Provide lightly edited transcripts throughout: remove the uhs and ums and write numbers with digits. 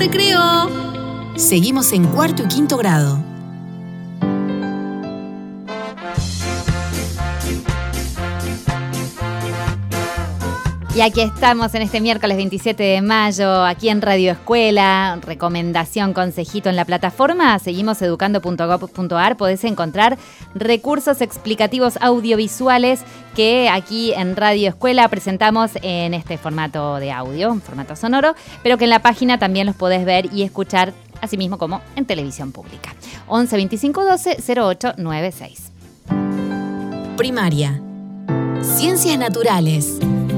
recreo. Seguimos en cuarto y quinto grado. Y aquí estamos en este miércoles 27 de mayo, aquí en Radio Escuela, recomendación, consejito en la plataforma seguimoseducando.gov.ar. Podés encontrar recursos explicativos audiovisuales que aquí en Radio Escuela presentamos en este formato de audio, en formato sonoro, pero que en la página también los podés ver y escuchar, así mismo como en televisión pública. 11 25 12 08 96. Primaria. Ciencias naturales.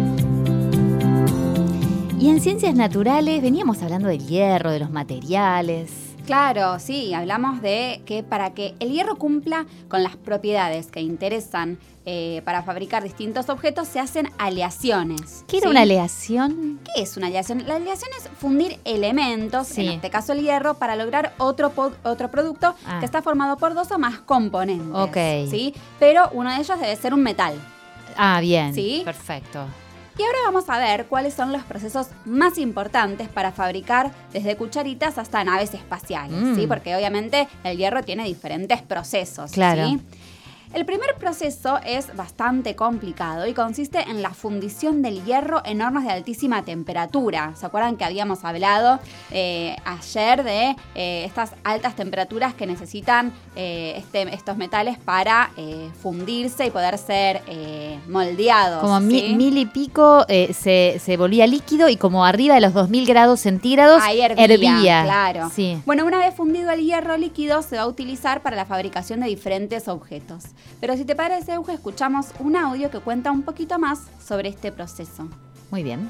Y en Ciencias Naturales veníamos hablando del hierro, de los materiales. Claro, sí, hablamos de que para que el hierro cumpla con las propiedades que interesan para fabricar distintos objetos se hacen aleaciones. ¿Qué era una aleación? ¿Qué es una aleación? La aleación es fundir elementos, Sí. en este caso el hierro, para lograr otro producto que está formado por dos o más componentes. Ok. ¿Sí? Pero uno de ellos debe ser un metal. Ah, bien. Sí. Perfecto. Y ahora vamos a ver cuáles son los procesos más importantes para fabricar desde cucharitas hasta naves espaciales, ¿sí? Porque obviamente el hierro tiene diferentes procesos, Claro. ¿sí? El primer proceso es bastante complicado y consiste en la fundición del hierro en hornos de altísima temperatura. ¿Se acuerdan que habíamos hablado ayer de estas altas temperaturas que necesitan estos metales para fundirse y poder ser moldeados? Como ¿sí? mil y pico se volvía líquido y como arriba de los 2000 grados centígrados Ahí hervía. Claro. Sí. Bueno, una vez fundido el hierro líquido se va a utilizar para la fabricación de diferentes objetos. Pero si te parece, Euge, escuchamos un audio que cuenta un poquito más sobre este proceso. Muy bien.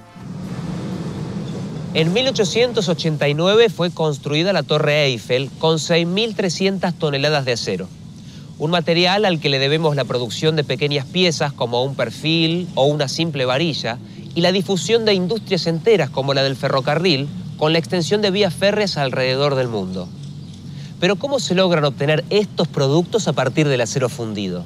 En 1889 fue construida la Torre Eiffel con 6.300 toneladas de acero. Un material al que le debemos la producción de pequeñas piezas como un perfil o una simple varilla y la difusión de industrias enteras como la del ferrocarril con la extensión de vías férreas alrededor del mundo. Pero ¿cómo se logran obtener estos productos a partir del acero fundido?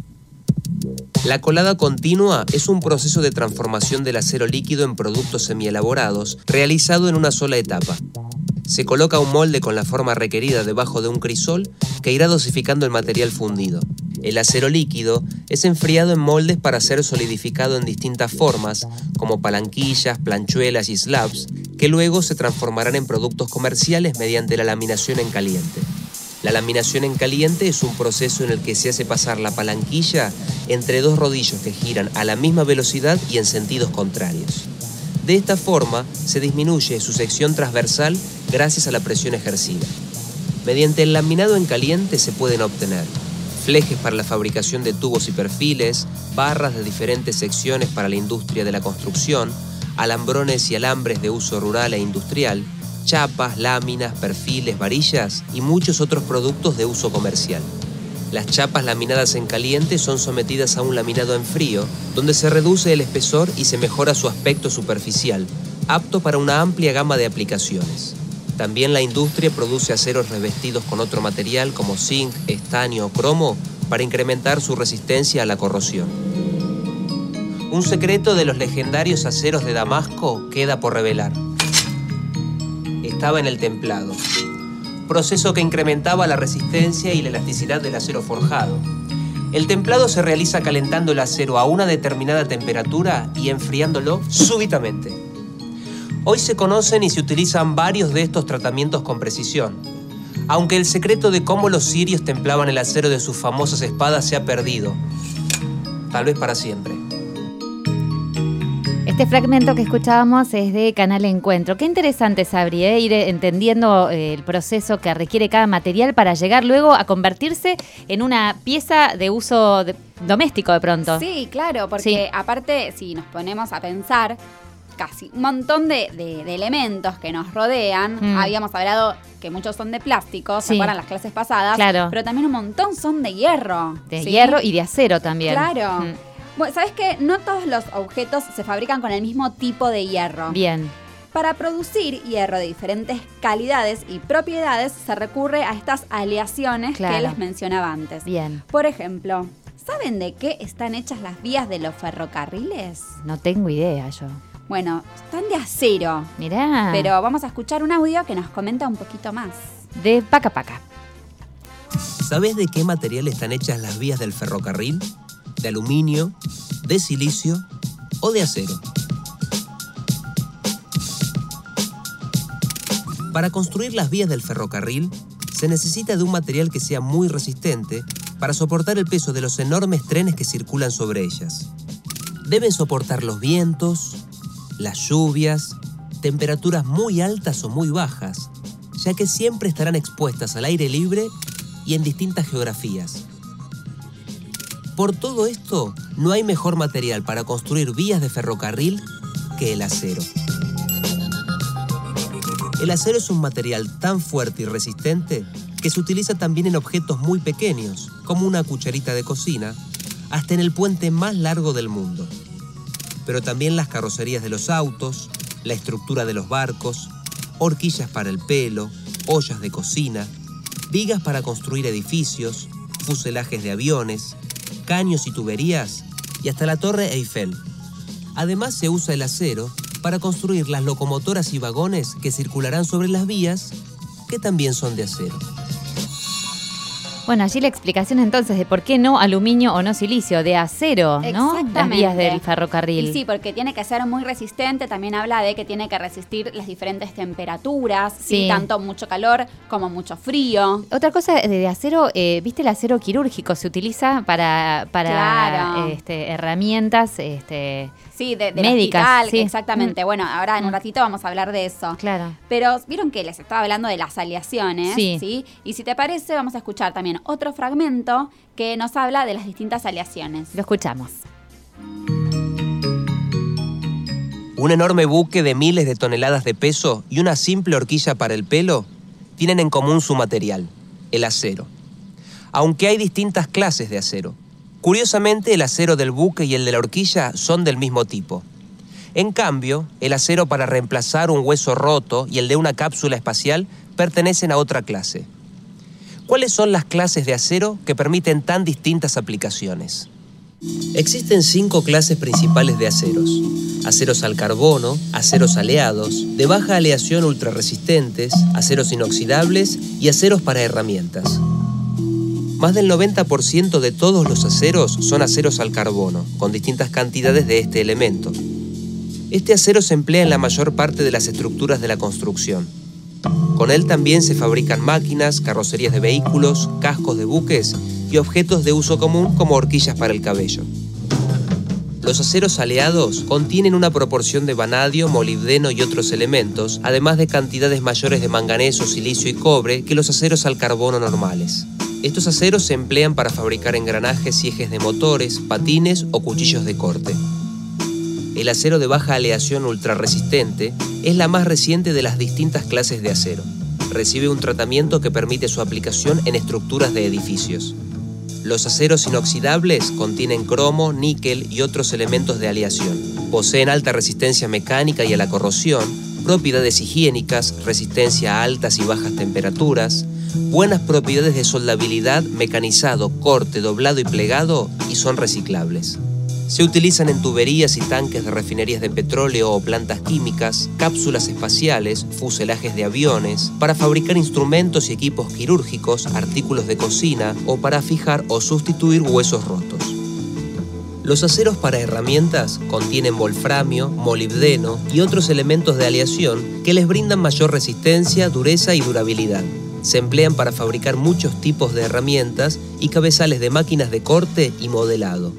La colada continua es un proceso de transformación del acero líquido en productos semielaborados realizado en una sola etapa. Se coloca un molde con la forma requerida debajo de un crisol que irá dosificando el material fundido. El acero líquido es enfriado en moldes para ser solidificado en distintas formas, como palanquillas, planchuelas y slabs, que luego se transformarán en productos comerciales mediante la laminación en caliente. La laminación en caliente es un proceso en el que se hace pasar la palanquilla entre dos rodillos que giran a la misma velocidad y en sentidos contrarios. De esta forma, se disminuye su sección transversal gracias a la presión ejercida. Mediante el laminado en caliente se pueden obtener flejes para la fabricación de tubos y perfiles, barras de diferentes secciones para la industria de la construcción, alambrones y alambres de uso rural e industrial, chapas, láminas, perfiles, varillas y muchos otros productos de uso comercial. Las chapas laminadas en caliente son sometidas a un laminado en frío, donde se reduce el espesor y se mejora su aspecto superficial, apto para una amplia gama de aplicaciones. También la industria produce aceros revestidos con otro material como zinc, estaño o cromo para incrementar su resistencia a la corrosión. Un secreto de los legendarios aceros de Damasco queda por revelar. Estaba en el templado, proceso que incrementaba la resistencia y la elasticidad del acero forjado. El templado se realiza calentando el acero a una determinada temperatura y enfriándolo súbitamente. Hoy se conocen y se utilizan varios de estos tratamientos con precisión, aunque el secreto de cómo los sirios templaban el acero de sus famosas espadas se ha perdido, tal vez para siempre. Este fragmento que escuchábamos es de Canal Encuentro. Qué interesante, Sabri, ir entendiendo el proceso que requiere cada material para llegar luego a convertirse en una pieza de uso doméstico de pronto. Sí, claro, porque Sí. aparte, si nos ponemos a pensar, casi un montón de elementos que nos rodean. Habíamos hablado que muchos son de plástico, ¿se Sí. acuerdan las clases pasadas? Claro. Pero también un montón son de hierro. De ¿sí? hierro y de acero también. Claro. Bueno, ¿sabes qué? No todos los objetos se fabrican con el mismo tipo de hierro. Bien. Para producir hierro de diferentes calidades y propiedades se recurre a estas aleaciones Claro. que les mencionaba antes. Bien. Por ejemplo, ¿saben de qué están hechas las vías de los ferrocarriles? No tengo idea yo. Bueno, están de acero. Mirá. Pero vamos a escuchar un audio que nos comenta un poquito más. De Paca Paca. ¿Sabés de qué material están hechas las vías del ferrocarril? ¿De aluminio, de silicio o de acero? Para construir las vías del ferrocarril, se necesita de un material que sea muy resistente para soportar el peso de los enormes trenes que circulan sobre ellas. Deben soportar los vientos, las lluvias, temperaturas muy altas o muy bajas, ya que siempre estarán expuestas al aire libre y en distintas geografías. Por todo esto, no hay mejor material para construir vías de ferrocarril que el acero. El acero es un material tan fuerte y resistente que se utiliza también en objetos muy pequeños, como una cucharita de cocina, hasta en el puente más largo del mundo. Pero también las carrocerías de los autos, la estructura de los barcos, horquillas para el pelo, ollas de cocina, vigas para construir edificios, fuselajes de aviones, caños y tuberías y hasta la Torre Eiffel. Además se usa el acero para construir las locomotoras y vagones que circularán sobre las vías, que también son de acero. Bueno, allí la explicación entonces de por qué no aluminio o no silicio, de acero, ¿no? Las vías del ferrocarril. Y sí, porque tiene que ser muy resistente. También habla de que tiene que resistir las diferentes temperaturas, ¿sí? Tanto mucho calor como mucho frío. Otra cosa de acero, ¿viste el acero quirúrgico? Se utiliza para claro. Herramientas sí, de médicas. Hospital, Sí. Exactamente. Bueno, ahora en un ratito vamos a hablar de eso. Claro. Pero vieron que les estaba hablando de las aleaciones, Sí. ¿sí? Y si te parece, vamos a escuchar también otro fragmento que nos habla de las distintas aleaciones. Lo escuchamos. Un enorme buque de miles de toneladas de peso y una simple horquilla para el pelo tienen en común su material, el acero. Aunque hay distintas clases de acero. Curiosamente, el acero del buque y el de la horquilla son del mismo tipo. En cambio, el acero para reemplazar un hueso roto y el de una cápsula espacial pertenecen a otra clase. ¿Cuáles son las clases de acero que permiten tan distintas aplicaciones? Existen 5 clases principales de aceros. Aceros al carbono, aceros aleados, de baja aleación ultrarresistentes, aceros inoxidables y aceros para herramientas. Más del 90% de todos los aceros son aceros al carbono, con distintas cantidades de este elemento. Este acero se emplea en la mayor parte de las estructuras de la construcción. Con él también se fabrican máquinas, carrocerías de vehículos, cascos de buques y objetos de uso común como horquillas para el cabello. Los aceros aleados contienen una proporción de vanadio, molibdeno y otros elementos, además de cantidades mayores de manganeso, silicio y cobre que los aceros al carbono normales. Estos aceros se emplean para fabricar engranajes y ejes de motores, patines o cuchillos de corte. El acero de baja aleación ultrarresistente es la más reciente de las distintas clases de acero. Recibe un tratamiento que permite su aplicación en estructuras de edificios. Los aceros inoxidables contienen cromo, níquel y otros elementos de aleación. Poseen alta resistencia mecánica y a la corrosión, propiedades higiénicas, resistencia a altas y bajas temperaturas, buenas propiedades de soldabilidad, mecanizado, corte, doblado y plegado, y son reciclables. Se utilizan en tuberías y tanques de refinerías de petróleo o plantas químicas, cápsulas espaciales, fuselajes de aviones, para fabricar instrumentos y equipos quirúrgicos, artículos de cocina o para fijar o sustituir huesos rotos. Los aceros para herramientas contienen wolframio, molibdeno y otros elementos de aleación que les brindan mayor resistencia, dureza y durabilidad. Se emplean para fabricar muchos tipos de herramientas y cabezales de máquinas de corte y modelado.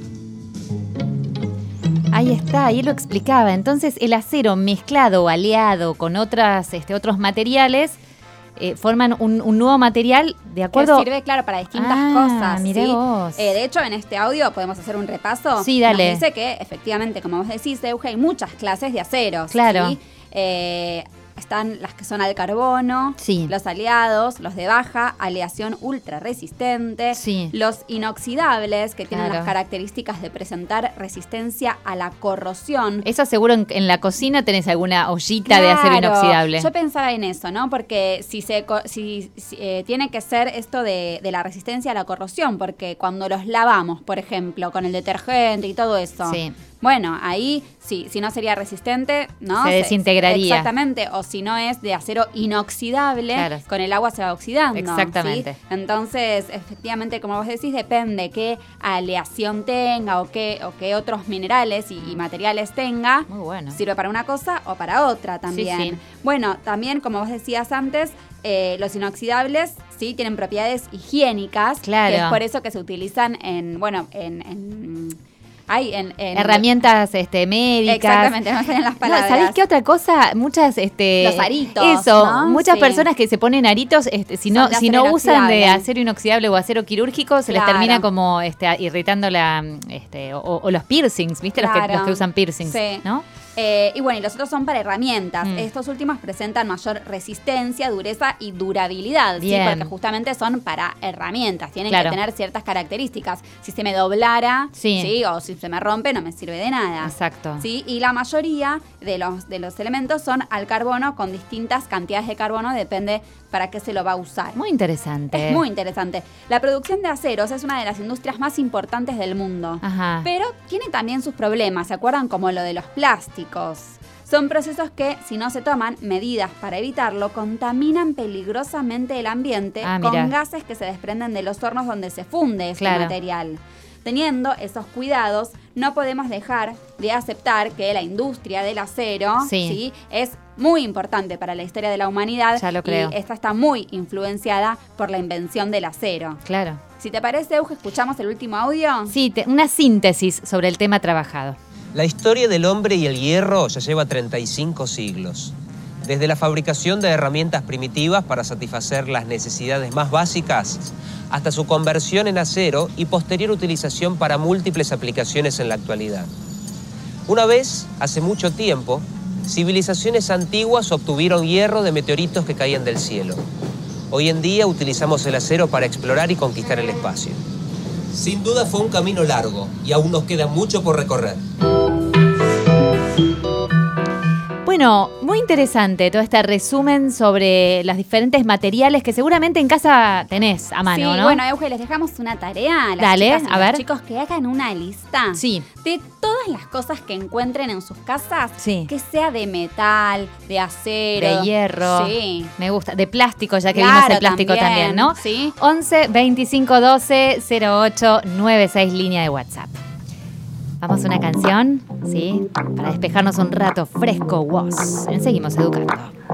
Ahí está, ahí lo explicaba. Entonces el acero mezclado o aliado con otros materiales forman un nuevo material de acuerdo. Que sirve, claro, para distintas cosas. Mirá ¿sí? vos. De hecho, en este audio podemos hacer un repaso. Sí, dale. Nos dice que, efectivamente, como vos decís, Euge, hay muchas clases de aceros. Claro. ¿sí? Están las que son al carbono, Sí. los aliados, los de baja aleación ultra resistente, Sí. los inoxidables, que tienen Claro. las características de presentar resistencia a la corrosión. Eso seguro en la cocina tenés alguna ollita de acero Claro. inoxidable. Yo pensaba en eso, ¿no? Porque si tiene que ser esto de la resistencia a la corrosión, porque cuando los lavamos, por ejemplo, con el detergente y todo eso, Sí. bueno, ahí si no sería resistente, ¿no? Se desintegraría. Exactamente, o si no es de acero inoxidable, claro, con el agua se va oxidando. Exactamente. ¿sí? Entonces, efectivamente, como vos decís, depende qué aleación tenga o qué otros minerales y materiales tenga. Muy bueno. Sirve para una cosa o para otra también. Sí, sí. Bueno, también, como vos decías antes, los inoxidables sí tienen propiedades higiénicas. Claro. Que es por eso que se utilizan en herramientas médicas. Exactamente, no me salen las palabras. No, ¿sabés qué otra cosa? Muchas los aritos. Eso, ¿no? muchas Sí. personas que se ponen aritos, si no usan de acero inoxidable o acero quirúrgico, se les termina como irritando o los piercings, ¿viste? Claro. Los que usan piercings, sí. ¿no? Y bueno, y los otros son para herramientas. Estos últimos presentan mayor resistencia, dureza y durabilidad, ¿sí? Porque justamente son para herramientas. Tienen que tener ciertas características. Si se me doblara, ¿sí? O si se me rompe, no me sirve de nada. Exacto. ¿Sí? Y la mayoría de los elementos son al carbono con distintas cantidades de carbono, depende para qué se lo va a usar. Muy interesante. Es muy interesante. La producción de aceros es una de las industrias más importantes del mundo. Ajá. Pero tiene también sus problemas, ¿se acuerdan? Como lo de los plásticos. Son procesos que, si no se toman medidas para evitarlo, contaminan peligrosamente el ambiente con gases que se desprenden de los hornos donde se funde ese material. Teniendo esos cuidados, no podemos dejar de aceptar que la industria del acero ¿sí? es muy importante para la historia de la humanidad. Ya lo creo. Y esta está muy influenciada por la invención del acero. Claro. Si te parece, Euge, ¿escuchamos el último audio? Sí, una síntesis sobre el tema trabajado. La historia del hombre y el hierro ya lleva 35 siglos. Desde la fabricación de herramientas primitivas para satisfacer las necesidades más básicas, hasta su conversión en acero y posterior utilización para múltiples aplicaciones en la actualidad. Una vez, hace mucho tiempo, civilizaciones antiguas obtuvieron hierro de meteoritos que caían del cielo. Hoy en día utilizamos el acero para explorar y conquistar el espacio. Sin duda fue un camino largo y aún nos queda mucho por recorrer. Bueno, muy interesante todo este resumen sobre los diferentes materiales que seguramente en casa tenés a mano, ¿no? Bueno, Euge, les dejamos una tarea a las Dale, chicas y a ver. los chicos que hagan una lista de todas las cosas que encuentren en sus casas, que sea de metal, de acero, de hierro. Sí. Me gusta, de plástico, ya que vimos el plástico también, ¿no? Sí. 11 25 12 08 96, línea de WhatsApp. Vamos a una canción, ¿sí? Para despejarnos un rato fresco, Woz. Seguimos educando.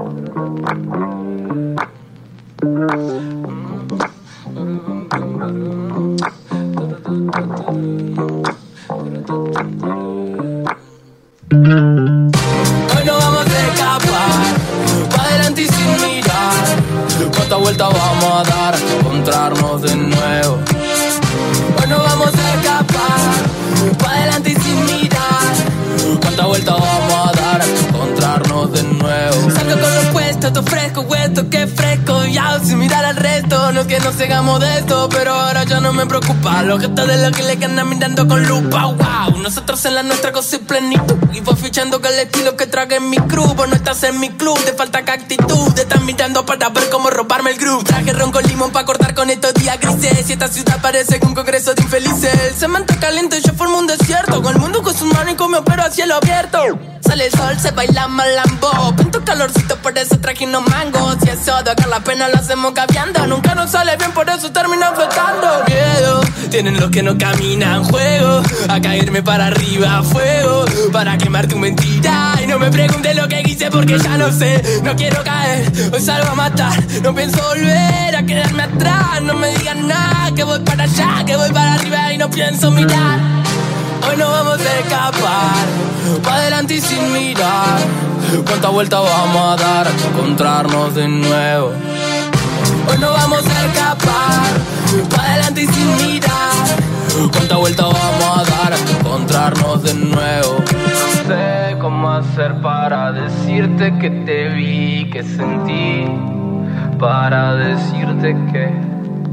Hoy no vamos a escapar, pa' adelante y sin mirar. ¿Cuánta vuelta vamos a dar hasta encontrarnos de nuevo? Hoy no vamos a escapar, pa' adelante y sin mirar. ¿Cuánta vuelta vamos a dar hasta encontrarnos de nuevo? Salgo con los puestos, todo fresco, huesto, qué fresco. Ya sin mirar al resto, no que nos cegamos de esto, pero ahora ya no me preocupa. Los gestos de los que le andan mirando con lupa, wow. Nosotros en la nuestra cosa y plenitud. Y voy fichando con el estilo que trague en mi crew. Vos no estás en mi club, te falta que actitud. Te están mirando para ver cómo robarme el groove. Traje ron con limón para cortar con estos días grises. Y esta ciudad parece un congreso de infelices. El cemento caliente, yo formo un desierto. Con el mundo con sus manos y con mi opero a cielo abierto. Sale el sol, se baila malambo. Pinto calorcito, por eso traje unos mangos. Y eso de acá la pena lo hacemos caviando. Nunca nos sale bien, por eso terminan flotando. Miedo, tienen los que no caminan. Juego a caerme para arriba, fuego para quemar tu mentira. Y no me preguntes lo que hice porque ya no sé. No quiero caer, hoy salgo a matar. No pienso volver a quedarme atrás. No me digan nada, que voy para allá, que voy para arriba y no pienso mirar. Hoy no vamos a escapar, pa' adelante y sin mirar. ¿Cuánta vuelta vamos a dar hasta encontrarnos de nuevo? Hoy no vamos a escapar, pa' adelante y sin mirar. ¿Cuánta vuelta vamos a dar hasta encontrarnos de nuevo? No sé cómo hacer para decirte que te vi, que sentí, para decirte que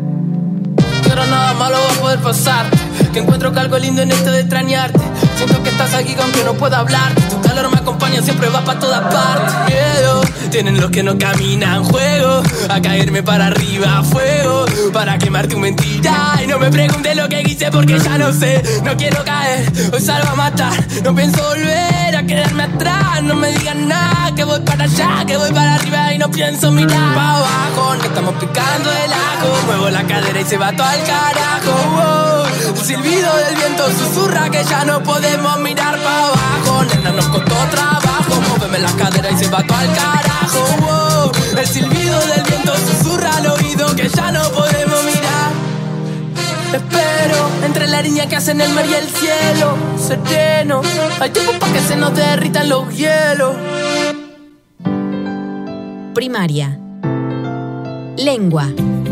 ahora nada malo va a poder pasarte. Que encuentro que algo lindo en esto de extrañarte. Siento que estás aquí aunque no pueda hablarte. Tu calor me acompaña, siempre va para todas partes. Miedo, tienen los que no caminan. Juego a caerme para arriba, fuego para quemar tu mentira. Y no me preguntes lo que hice porque ya no sé. No quiero caer, hoy salgo a matar. No pienso volver a quedarme atrás. No me digan nada, que voy para allá, que voy para arriba y no pienso mirar para abajo. No estamos picando el ajo. Muevo la cadera y se va todo al carajo. Wow. El silbido del viento susurra que ya no podemos mirar para abajo. Nena, nos costó trabajo. Móveme la cadera y se va todo al carajo. Wow. El silbido del viento susurra al oído que ya no podemos mirar. Espero entre la línea que hacen el mar y el cielo sereno. Hay tiempo para que se nos derritan los hielos. Primaria. Lengua.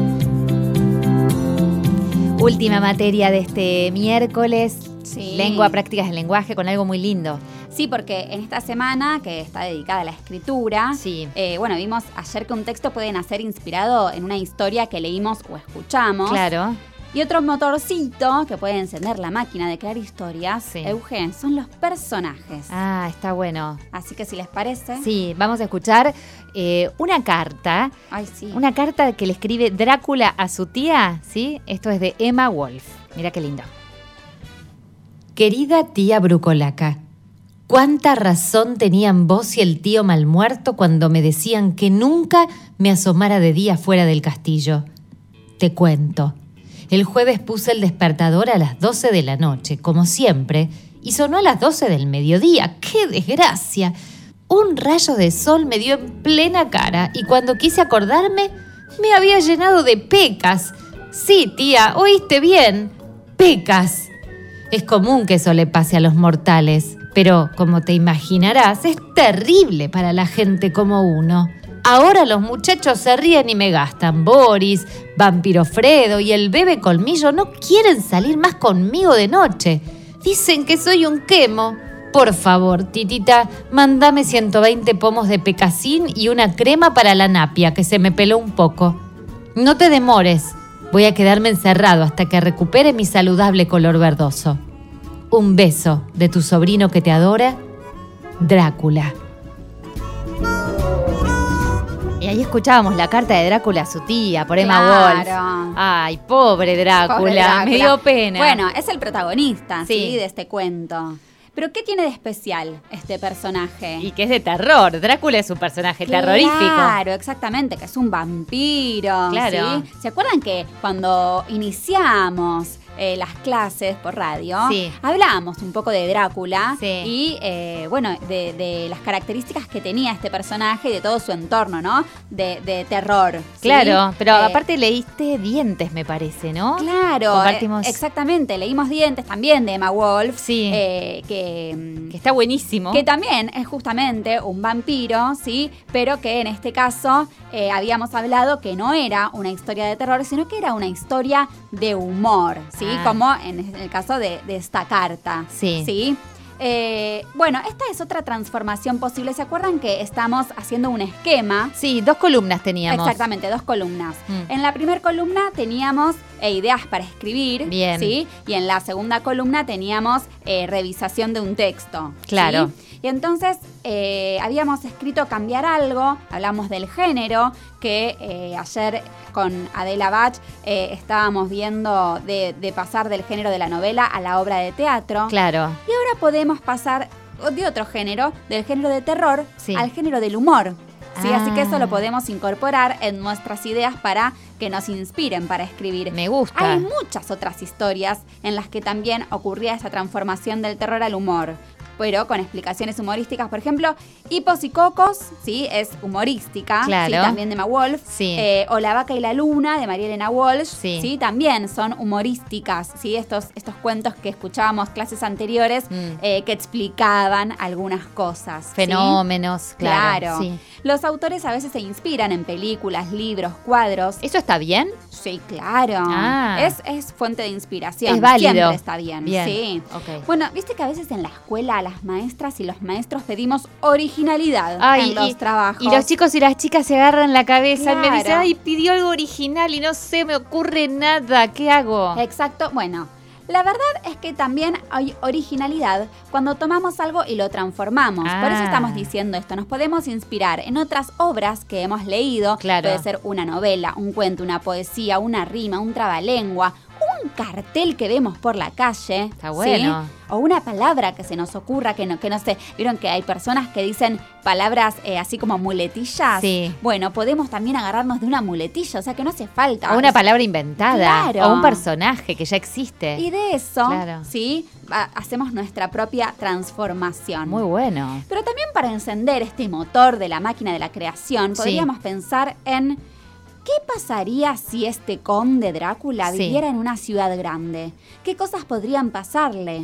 Última materia de este miércoles. Sí. Lengua, prácticas del lenguaje, con algo muy lindo. Sí, porque en esta semana, que está dedicada a la escritura, Sí. Vimos ayer que un texto puede nacer inspirado en una historia que leímos o escuchamos. Claro. Y otro motorcito que puede encender la máquina de crear historias, Sí. Eugen, son los personajes. Ah, está bueno. Así que si les parece... Sí, vamos a escuchar una carta. Ay, sí. Una carta que le escribe Drácula a su tía, ¿sí? Esto es de Emma Wolf. Mira qué lindo. Querida tía Brucolaca, cuánta razón tenían vos y el tío Malmuerto cuando me decían que nunca me asomara de día fuera del castillo. Te cuento. El jueves puse el despertador a las 12 de la noche, como siempre, y sonó a las 12 del mediodía. ¡Qué desgracia! Un rayo de sol me dio en plena cara y cuando quise acordarme, me había llenado de pecas. Sí, tía, oíste bien. Pecas. Es común que eso le pase a los mortales, pero, como te imaginarás, es terrible para la gente como uno. Ahora los muchachos se ríen y me gastan. Boris, Vampiro Fredo y el bebé Colmillo no quieren salir más conmigo de noche. Dicen que soy un quemo. Por favor, titita, mándame 120 pomos de pecasín y una crema para la napia, que se me peló un poco. No te demores. Voy a quedarme encerrado hasta que recupere mi saludable color verdoso. Un beso de tu sobrino que te adora, Drácula. Y ahí escuchábamos la carta de Drácula a su tía por Emma Wolf. Claro. Ay, pobre Drácula, Pobre Drácula. me dio pena. Bueno, es el protagonista, Sí. ¿sí? De este cuento. Pero ¿qué tiene de especial este personaje? Y que es de terror. Drácula es un personaje terrorífico. Claro, exactamente, que es un vampiro. Claro. ¿sí? ¿Se acuerdan que cuando iniciamos las clases por radio, Sí. hablábamos un poco de Drácula Sí. y, de las características que tenía este personaje y de todo su entorno, ¿no? De terror. ¿sí? Claro, pero Eh, aparte leíste Dientes, me parece, ¿no? Claro, Compartimos. exactamente. Leímos Dientes también de Emma Wolf. Sí. Que Que está buenísimo. que también es justamente un vampiro, ¿sí? Pero que en este caso habíamos hablado que no era una historia de terror, sino que era una historia de humor, ¿sí? Ah. Como en el caso de esta carta. Sí. ¿Sí? Esta es otra transformación posible. ¿Se acuerdan que estamos haciendo un esquema? Sí, 2 columnas teníamos. Exactamente, 2 columnas. Mm. En la primera columna teníamos ideas para escribir. Bien. ¿sí? Y en la segunda columna teníamos revisación de un texto. Claro. ¿sí? Y entonces habíamos escrito cambiar algo, hablamos del género, que ayer con Adela Bach estábamos viendo de pasar del género de la novela a la obra de teatro. Claro. Y ahora podemos pasar de otro género, del género de terror, Sí. al género del humor. ¿sí? Ah. Así que eso lo podemos incorporar en nuestras ideas para que nos inspiren para escribir. Me gusta. Hay muchas otras historias en las que también ocurría esa transformación del terror al humor, pero con explicaciones humorísticas. Por ejemplo, Hipos y Cocos, ¿sí? Es humorística, Claro. ¿sí? También de Emma Wolf. Sí. O La Vaca y la Luna, de María Elena Walsh, Sí. ¿sí? También son humorísticas, ¿sí? Estos cuentos que escuchábamos clases anteriores que explicaban algunas cosas. ¿sí? Fenómenos, claro. Claro. Sí. Los autores a veces se inspiran en películas, libros, cuadros. ¿Eso está bien? Sí, claro. Ah. Es fuente de inspiración. Es válido. Siempre está bien. Bien. Sí. Ok. Bueno, viste que a veces en la escuela a las maestras y los maestros pedimos originalidad Ay, en los trabajos. Y los chicos y las chicas se agarran la cabeza y me Claro. dicen, ay, pidió algo original y no se me ocurre nada. ¿Qué hago? Exacto. Bueno, La verdad es que también hay originalidad cuando tomamos algo y lo transformamos. Por eso estamos diciendo esto. Nos podemos inspirar en otras obras que hemos leído. Claro. Puede ser una novela, un cuento, una poesía, una rima, un trabalengua, un cartel que vemos por la calle. Está bueno. ¿Sí? O una palabra que se nos ocurra, que no sé. ¿Vieron que hay personas que dicen palabras así como muletillas? Sí. Bueno, podemos también agarrarnos de una muletilla, o sea que no hace falta. O una palabra inventada. Claro. O un personaje que ya existe. Y de eso, Claro. ¿sí? Hacemos nuestra propia transformación. Muy bueno. Pero también para encender este motor de la máquina de la creación, Sí. podríamos pensar en ¿qué pasaría si este conde Drácula Sí. viviera en una ciudad grande? ¿Qué cosas podrían pasarle?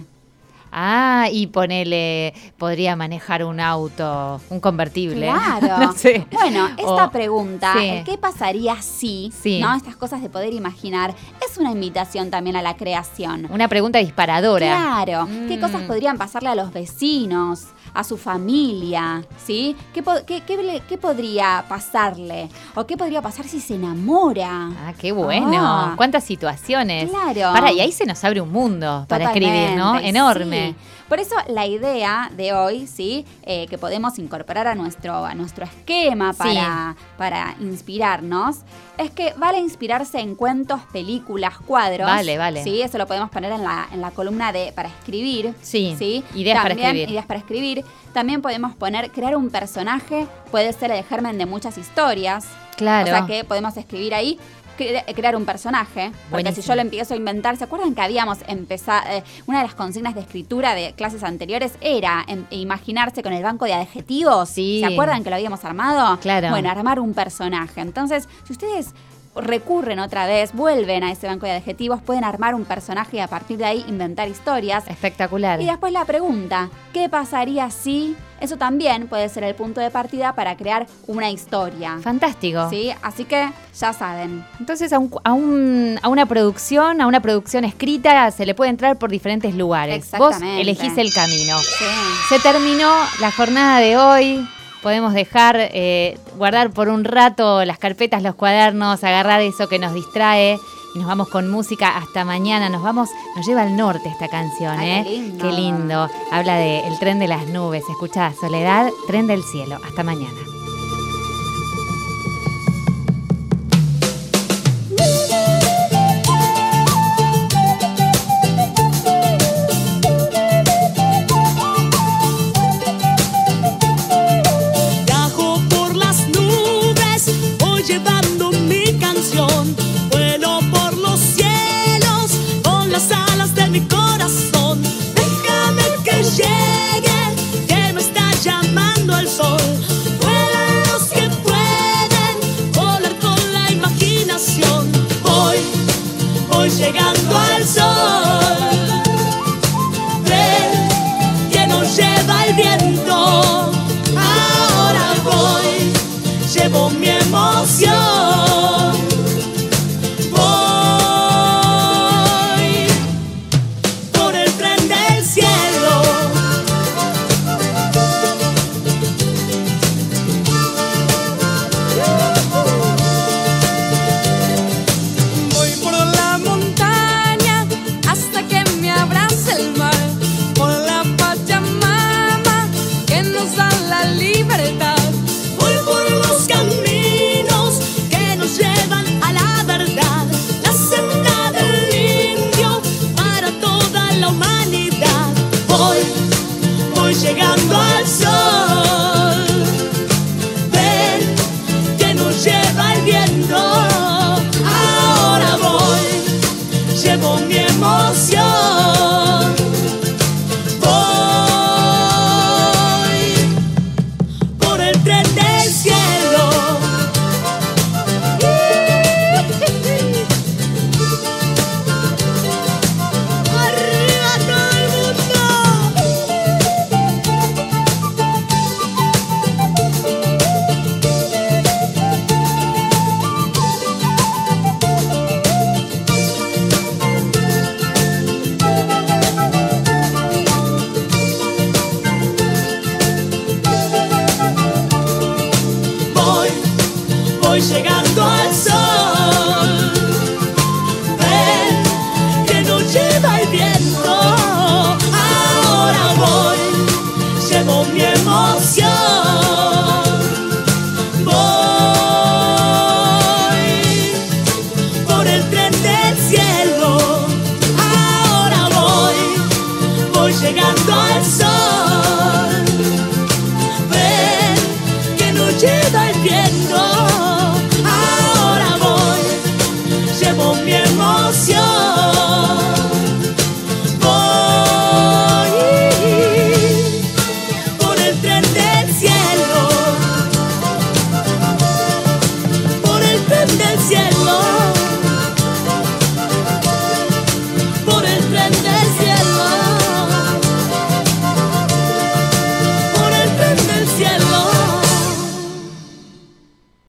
Y podría manejar un auto, un convertible. Claro. No sé. Bueno, esta O- pregunta, sí. el ¿qué pasaría si? Sí. ¿No? Estas cosas de poder imaginar, es una invitación también a la creación. Una pregunta disparadora. Claro. ¿Qué cosas podrían pasarle a los vecinos, a su familia? ¿Sí? ¿Qué podría pasarle? ¿O qué podría pasar si se enamora? Qué bueno. Ah. ¿Cuántas situaciones? Claro. Y ahí se nos abre un mundo para escribir, ¿no? Totalmente, Enorme. sí. Por eso la idea de hoy, ¿sí? Que podemos incorporar a nuestro esquema para inspirarnos, es que vale inspirarse en cuentos, películas, cuadros. Vale. Sí, eso lo podemos poner en la columna de para escribir. Sí, ¿sí? ideas para También, escribir. Ideas para escribir. También podemos poner, crear un personaje, puede ser el germen de muchas historias. Claro. O sea que podemos escribir ahí, crear un personaje. Porque Buenísimo. si yo lo empiezo a inventar, ¿se acuerdan que habíamos empezado? Una de las consignas de escritura de clases anteriores era imaginarse con el banco de adjetivos. Sí. ¿Se acuerdan que lo habíamos armado? Claro. Bueno, armar un personaje. Entonces, si ustedes recurren otra vez, vuelven a ese banco de adjetivos, pueden armar un personaje y a partir de ahí inventar historias. Espectacular. Y después la pregunta, ¿qué pasaría si? Eso también puede ser el punto de partida para crear una historia. Fantástico. ¿Sí? Así que ya saben. Entonces a una producción escrita se le puede entrar por diferentes lugares. Exactamente. Vos elegís el camino. Sí. Se terminó la jornada de hoy. Podemos dejar, guardar por un rato las carpetas, los cuadernos, agarrar eso que nos distrae y nos vamos con música hasta mañana. Nos lleva al norte esta canción, Ay, ¿eh? qué lindo. Qué lindo. Habla de el tren de las nubes. Escuchá, Soledad, Tren del Cielo. Hasta mañana. Viajo por las nubes, voy llevando mi canción. Vuelo por los cielos con las alas de mi corazón. Déjame que llegue, que me está llamando el sol. Vuelan los que pueden volar con la imaginación. Voy llegando al sol. Ven, que nos lleva el viento. Ahora voy, llevo mi emoción. Voy por el tren del cielo. Voy por la montaña hasta que me abrace el mar. Por la Pachamama que nos da la libertad. Voy por los caminos que nos llevan a la verdad. La senda del indio para toda la humanidad. Voy llegando al sol. Ven, que nos lleva el viento. Ahora voy, llevo mi emoción. Voy por el chida